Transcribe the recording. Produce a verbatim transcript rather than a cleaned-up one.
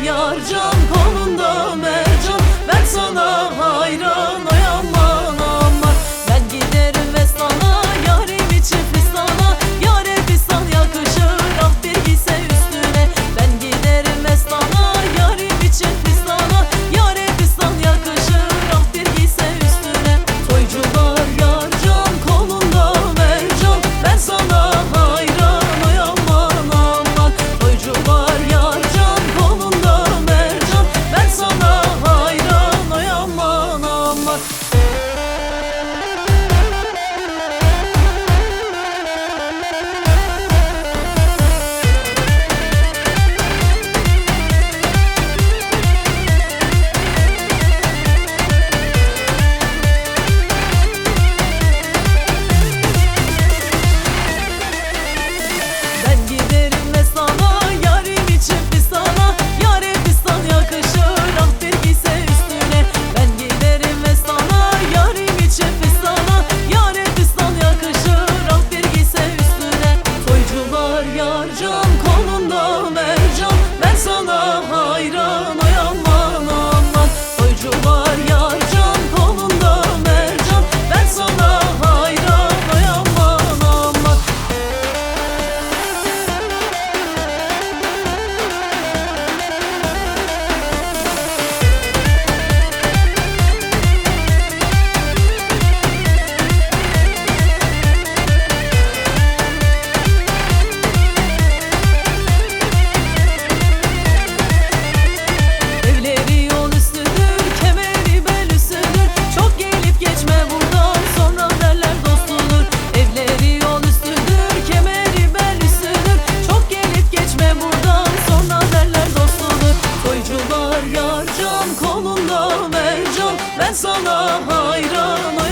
yarcan, kolunda mercan. Ben sana hayran, oy aman aman. Ben giderim Vestana, yarim için fistana. Yâre fistan yakışır, ah bir giyse üstüne. Ben giderim Vestana, yarim için fistana. Yâre fistan yakışır, ah bir giyse üstüne. Toycular yarcan, kolunda mercan. Ben sana hayran, oy aman aman. Toycular yarcan, kolunda mercan. Ben sana hayran, oy aman aman. Ben giderim Vestana, yarim için fistana. Yâre fistan yakışır, ah bir giyse üstüne. Ben giderim Vestana, yarim için fistana. Yâre fistan yakışır, ah bir giyse üstüne. Toycular yarcan, kolunda mercan. Ben sana hayran, oy aman aman. Toycular yarcan, kolunda mercan. Ben sana hayran, oy aman aman. Evleri yol üstüdür, kemeri bel üstüdür. Çok gelip geçme buradan, sonra derler dost olur. Evleri yol üstüdür, kemeri bel üstüdür. Çok gelip geçme buradan, sonra derler dost olur. Toycular yarcan, kolunda mercan. Ben sana hayran,